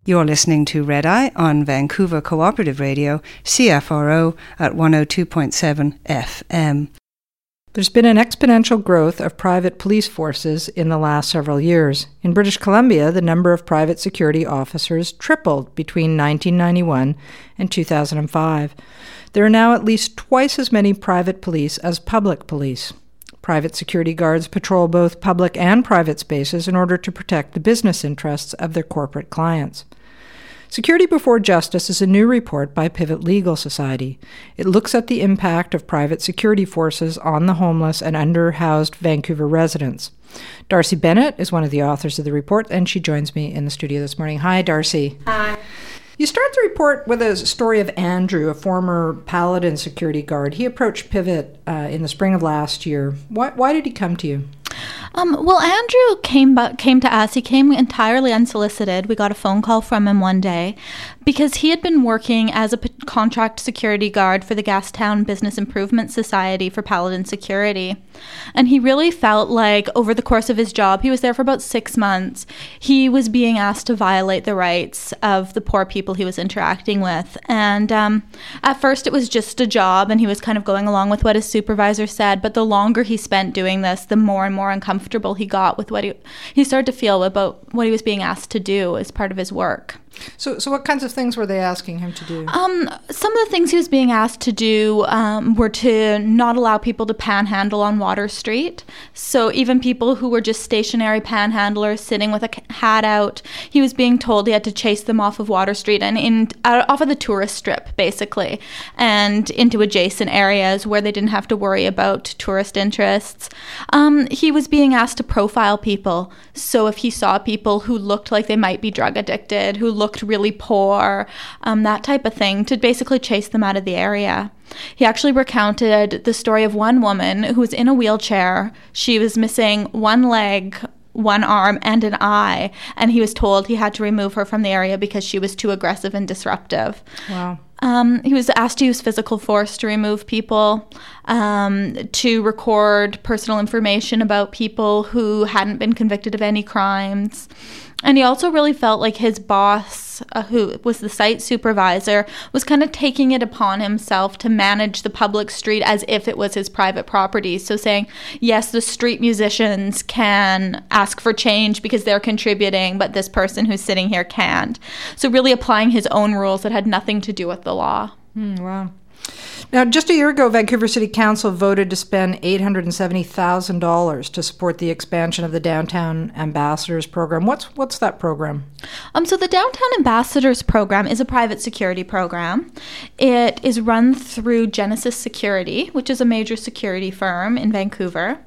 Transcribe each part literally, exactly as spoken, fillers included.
You're listening to Red Eye on Vancouver Cooperative Radio, C F R O at one oh two point seven F M. There's been an exponential growth of private police forces in the last several years. In British Columbia, the number of private security officers tripled between nineteen ninety-one and two thousand five. There are now at least twice as many private police as public police. Private security guards patrol both public and private spaces in order to protect the business interests of their corporate clients. Security Before Justice is a new report by Pivot Legal Society. It looks at the impact of private security forces on the homeless and underhoused Vancouver residents. Darcy Bennett is one of the authors of the report, and she joins me in the studio this morning. Hi, Darcy. Hi. You start the report with a story of Andrew, a former Paladin security guard. He approached Pivot uh, in the spring of last year. Why, why did he come to you? Um, well, Andrew came bu- came to us. He came entirely unsolicited. We got a phone call from him one day because he had been working as a p- contract security guard for the Gastown Business Improvement Society for Paladin Security. And he really felt like over the course of his job, he was there for about six months, he was being asked to violate the rights of the poor people he was interacting with. And um, at first it was just a job and he was kind of going along with what his supervisor said. But the longer he spent doing this, the more and more uncomfortable he got with what he, he started to feel about what he was being asked to do as part of his work. So so what kinds of things were they asking him to do? Um, some of the things he was being asked to do um, were to not allow people to panhandle on Water Street. So even people who were just stationary panhandlers sitting with a hat out, he was being told he had to chase them off of Water Street and in out, off of the tourist strip, basically, and into adjacent areas where they didn't have to worry about tourist interests. Um, he was being asked to profile people. So if he saw people who looked like they might be drug addicted, who looked looked really poor, um, that type of thing, to basically chase them out of the area. He actually recounted the story of one woman who was in a wheelchair. She was missing one leg, one arm, and an eye, and he was told he had to remove her from the area because she was too aggressive and disruptive. Wow. Um, he was asked to use physical force to remove people, um, to record personal information about people who hadn't been convicted of any crimes. And he also really felt like his boss, uh, who was the site supervisor, was kind of taking it upon himself to manage the public street as if it was his private property. So saying, yes, the street musicians can ask for change because they're contributing, but this person who's sitting here can't. So really applying his own rules that had nothing to do with the law. Hmm, wow. Now, just a year ago, Vancouver City Council voted to spend eight hundred seventy thousand dollars to support the expansion of the Downtown Ambassadors program. What's what's that program? Um, so the Downtown Ambassadors program is a private security program. It is run through Genesis Security, which is a major security firm in Vancouver.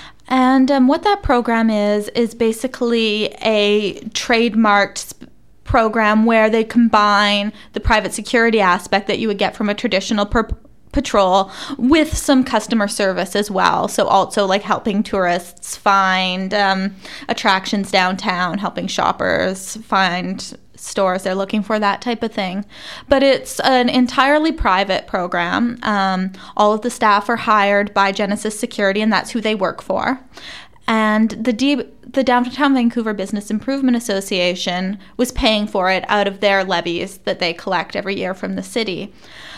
And um, what that program is, is basically a trademarked sp- program where they combine the private security aspect that you would get from a traditional per- patrol with some customer service as well. So also like helping tourists find um, attractions downtown, helping shoppers find stores they're looking for, that type of thing. But it's an entirely private program. Um, all of the staff are hired by Genesis Security, and that's who they work for. And the D- the Downtown Vancouver Business Improvement Association was paying for it out of their levies that they collect every year from the city.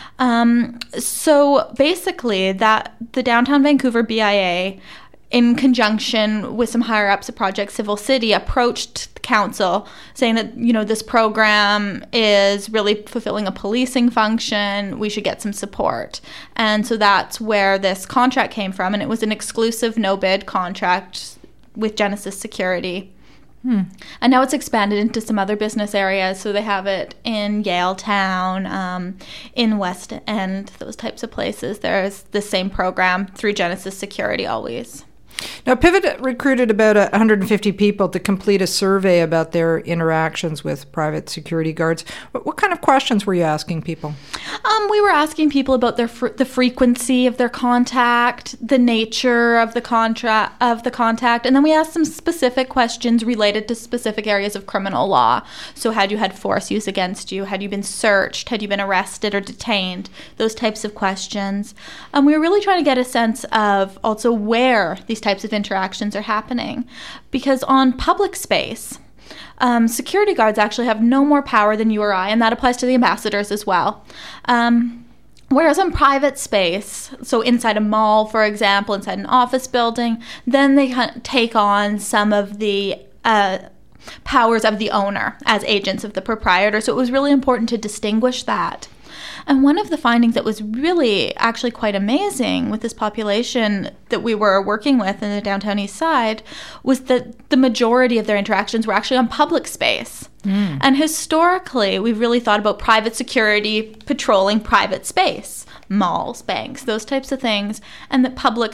Um, so basically, that the Downtown Vancouver B I A, in conjunction with some higher ups at Project Civil City, approached the council saying that, you know, this program is really fulfilling a policing function. We should get some support. And so that's where this contract came from. And it was an exclusive no-bid contract with Genesis Security. Hmm. And now it's expanded into some other business areas. So they have it in Yaletown, um, in West End, those types of places. There's the same program through Genesis Security always. Now, Pivot recruited about one hundred fifty people to complete a survey about their interactions with private security guards. What, what kind of questions were you asking people? Um, we were asking people about their fr- the frequency of their contact, the nature of the contra- of the contact, and then we asked some specific questions related to specific areas of criminal law. So had you had force used against you? Had you been searched? Had you been arrested or detained? Those types of questions. Um, we were really trying to get a sense of also where these types of interactions are happening. Because on public space, Um, security guards actually have no more power than you or I, and that applies to the ambassadors as well. Um, Whereas in private space, so inside a mall, for example, inside an office building, then they take on some of the uh, powers of the owner as agents of the proprietor. So it was really important to distinguish that. And one of the findings that was really actually quite amazing with this population that we were working with in the downtown east side was that the majority of their interactions were actually on public space. Mm. And historically, we've really thought about private security patrolling private space, malls, banks, those types of things, and that public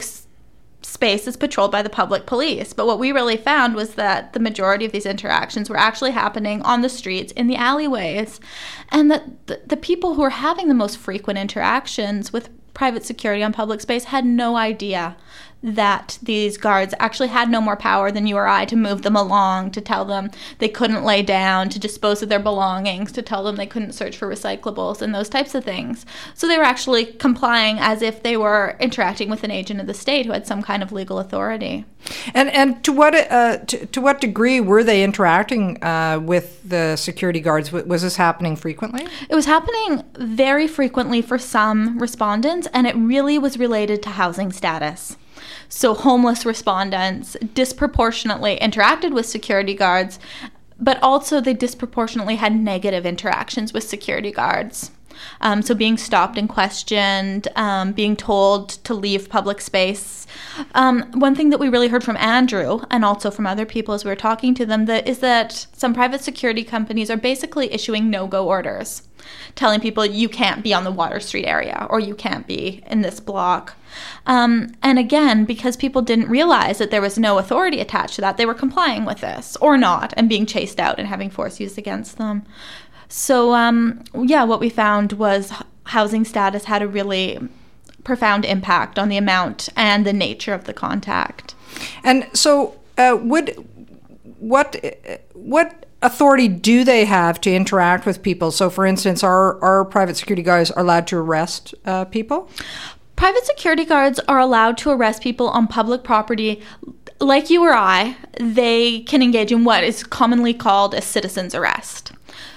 space is patrolled by the public police. But what we really found was that the majority of these interactions were actually happening on the streets, in the alleyways, and that the, the people who were having the most frequent interactions with private security on public space had no idea that these guards actually had no more power than you or I to move them along, to tell them they couldn't lay down, to dispose of their belongings, to tell them they couldn't search for recyclables and those types of things. So they were actually complying as if they were interacting with an agent of the state who had some kind of legal authority. And and to what uh, to, to what degree were they interacting uh, with the security guards? Was this happening frequently? It was happening very frequently for some respondents, and it really was related to housing status. So homeless respondents disproportionately interacted with security guards, but also they disproportionately had negative interactions with security guards. Um, so being stopped and questioned, um, being told to leave public space. Um, one thing that we really heard from Andrew and also from other people as we were talking to them that is that some private security companies are basically issuing no-go orders, telling people you can't be on the Water Street area or you can't be in this block. Um, and again, because people didn't realize that there was no authority attached to that, they were complying with this or not and being chased out and having force used against them. So, um, yeah, what we found was housing status had a really profound impact on the amount and the nature of the contact. And so uh, would what what authority do they have to interact with people? So, for instance, are, are private security guards allowed to arrest uh, people? Private security guards are allowed to arrest people on public property. Like you or I, they can engage in what is commonly called a citizen's arrest.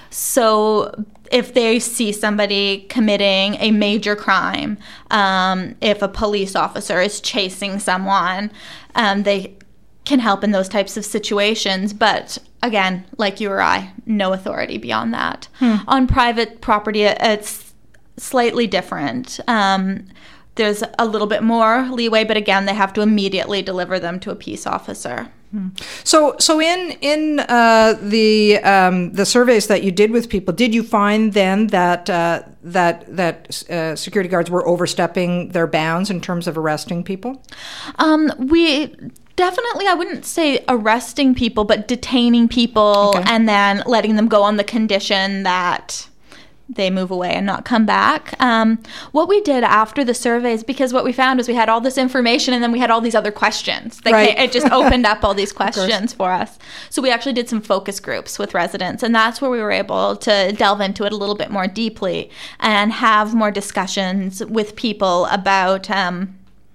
So if they see somebody committing a major crime, um, if a police officer is chasing someone, um, they can help in those types of situations. But again, like you or I, no authority beyond that. Hmm. On private property, it's slightly different. Um, there's a little bit more leeway, but again, they have to immediately deliver them to a peace officer. So, so in in uh, the um, the surveys that you did with people, did you find then that uh, that that uh, security guards were overstepping their bounds in terms of arresting people? Um, we definitely, I wouldn't say arresting people, but detaining people okay. and then letting them go on the condition that they move away and not come back. Um, what we did after the surveys, because what we found was we had all this information and then we had all these other questions. That right. came, it just opened up all these questions for us. So we actually did some focus groups with residents, and that's where we were able to delve into it a little bit more deeply and have more discussions with people about um,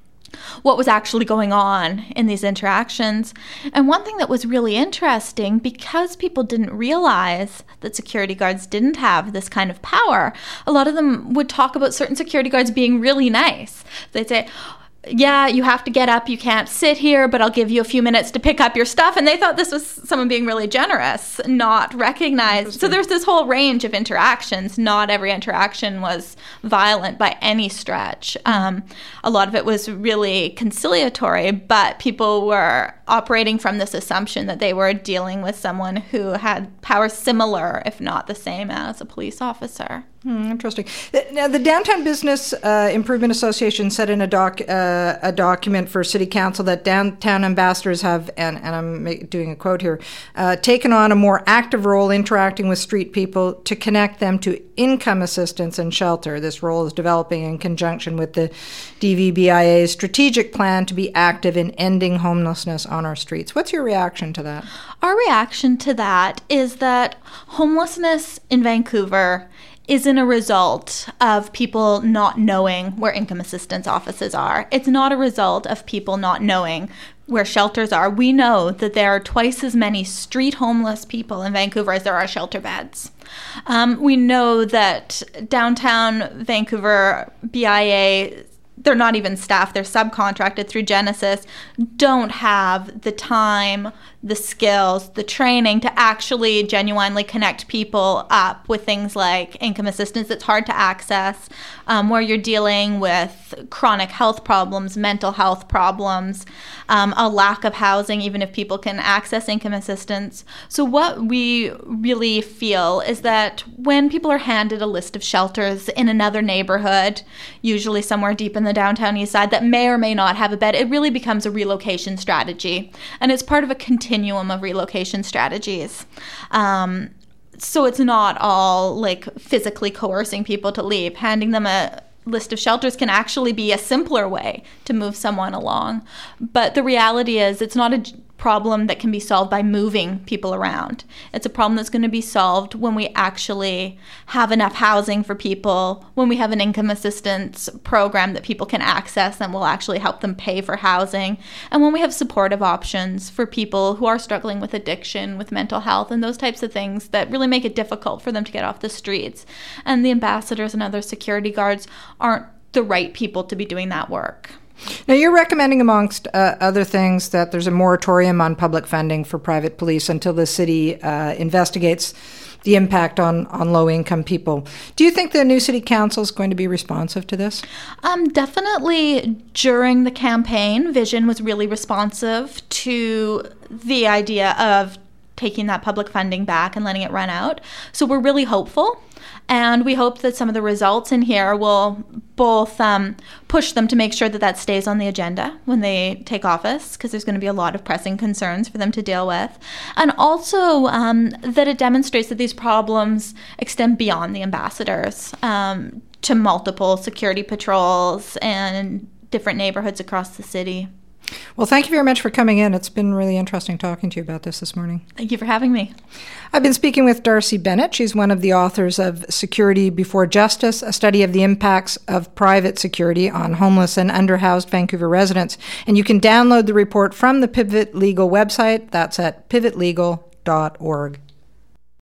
what was actually going on in these interactions. And one thing that was really interesting, because people didn't realize that security guards didn't have this kind of power, a lot of them would talk about certain security guards being really nice. They'd say, yeah, you have to get up, you can't sit here, but I'll give you a few minutes to pick up your stuff. And they thought this was someone being really generous, not recognized. So there's this whole range of interactions. Not every interaction was violent by any stretch. Um, a lot of it was really conciliatory, but people were operating from this assumption that they were dealing with someone who had power similar, if not the same, as a police officer. Hmm, interesting. Now, the Downtown Business uh, Improvement Association said in a doc uh, a document for City Council that downtown ambassadors have, and, and I'm ma- doing a quote here, uh, taken on a more active role interacting with street people to connect them to income assistance and shelter. This role is developing in conjunction with the D V B I A's strategic plan to be active in ending homelessness on our streets. What's your reaction to that? Our reaction to that is that homelessness in Vancouver isn't a result of people not knowing where income assistance offices are. It's not a result of people not knowing where shelters are, we know that there are twice as many street homeless people in Vancouver as there are shelter beds. Um, we know that downtown Vancouver B I A, they're not even staff, they're subcontracted through Genesis, don't have the time, the skills, the training to actually genuinely connect people up with things like income assistance that's hard to access, um, where you're dealing with chronic health problems, mental health problems, um, a lack of housing, even if people can access income assistance. So what we really feel is that when people are handed a list of shelters in another neighborhood, usually somewhere deep in the downtown east side, that may or may not have a bed, it really becomes a relocation strategy. And it's part of a continuum of relocation strategies. Um, so it's not all like physically coercing people to leave. Handing them a list of shelters can actually be a simpler way to move someone along. But the reality is it's not a problem that can be solved by moving people around. It's a problem that's going to be solved when we actually have enough housing for people, when we have an income assistance program that people can access and will actually help them pay for housing, and when we have supportive options for people who are struggling with addiction, with mental health, and those types of things that really make it difficult for them to get off the streets. And the ambassadors and other security guards aren't the right people to be doing that work. Now, you're recommending, amongst uh, other things, that there's a moratorium on public funding for private police until the city uh, investigates the impact on, on low-income people. Do you think the new city council is going to be responsive to this? Um, definitely during the campaign, Vision was really responsive to the idea of taking that public funding back and letting it run out. So we're really hopeful. And we hope that some of the results in here will both um, push them to make sure that that stays on the agenda when they take office, because there's going to be a lot of pressing concerns for them to deal with. And also um, that it demonstrates that these problems extend beyond the ambassadors um, to multiple security patrols and different neighborhoods across the city. Well, thank you very much for coming in. It's been really interesting talking to you about this this morning. Thank you for having me. I've been speaking with Darcy Bennett. She's one of the authors of Security Before Justice, a study of the impacts of private security on homeless and underhoused Vancouver residents. And you can download the report from the Pivot Legal website. That's at pivot legal dot org.